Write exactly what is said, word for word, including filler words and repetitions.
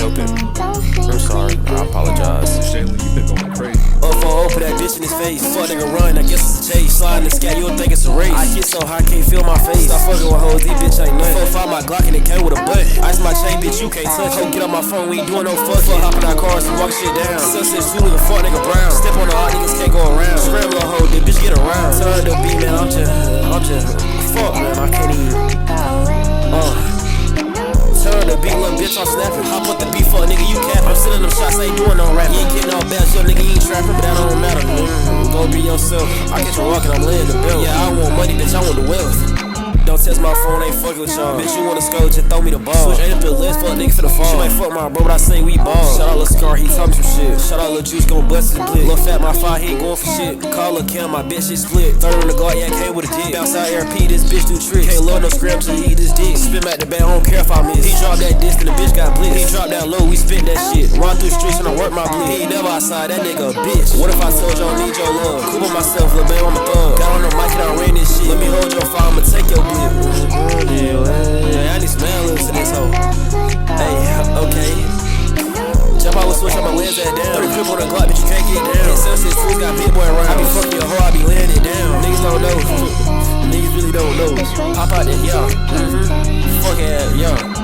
helping. I'm sorry, I apologize. Shayla, you been going crazy. Up for put that bitch in his face. Fuck nigga run, I guess it's a chase. Sliding the scat, you don't think it's a race. I get so high, can't feel my face. Stop fucking with hoes, these bitch ain't nothing. Four five my Glock and it came with a butt. Ice my chain, bitch, you can't touch. Ho, get on my phone, we ain't doing no fuck. Fuck hopping our cars and walk shit down. Sunset two with a fuck nigga brown. Step on the hot niggas can't go around. Scramble a hoe, this bitch get around. Turn the beat, man, I'm just, I'm just, fuck, man, I can't even. Uh. Turn the beat, little bitch, I'm snapping. Hop up the beat, fuck nigga, you capping. I'm sending them shots, ain't doing no rap. You ain't getting all bad, yo nigga, you ain't trapping, but that don't matter. Mm, go be yourself. I get you walking, I'm laying the bill. Yeah, I want money, bitch, I want the wealth. Don't test my phone, ain't fucking with y'all. Bitch, you wanna score, just throw me the ball. Switch ain't up the list, fuck nigga for the fall. She might fuck my bro, but I say we ball. Shout out Lil Scar, he taught me some shit. Shout out Lil Juice, gon' bust his blick. Lil Fat, my five, he ain't going for shit. Call Lil Cam, my bitch, shit split. Third on the guard, yeah, came with a dick. Bounce out R P, this bitch do tricks. Can't love no scrams, so he eat this dick. Spin back the back, I don't care if I miss. He dropped that disc, and the bitch got blitz. He dropped down low, we spit that shit. Run through the streets when I work my blitz. He ain't never outside, that nigga a bitch. What if I told you I don't need your love? Cool on myself, lil' babe, I'm a thug. Got on the mic and I ran this shit. Let me hold your fire, I'ma take your blitz. Yeah, I need some analysts in this hoe. Hey, okay. Jump out with switch on my legs that down. Throw the crib on the Glock, bitch, you can't get down. Hit Sunset Streets, got big boy around. I be fucking your hoe, I be laying it down. Niggas don't know. Niggas really don't know. Hop out there, yeah. Mm-hmm. Fuck yeah, yeah.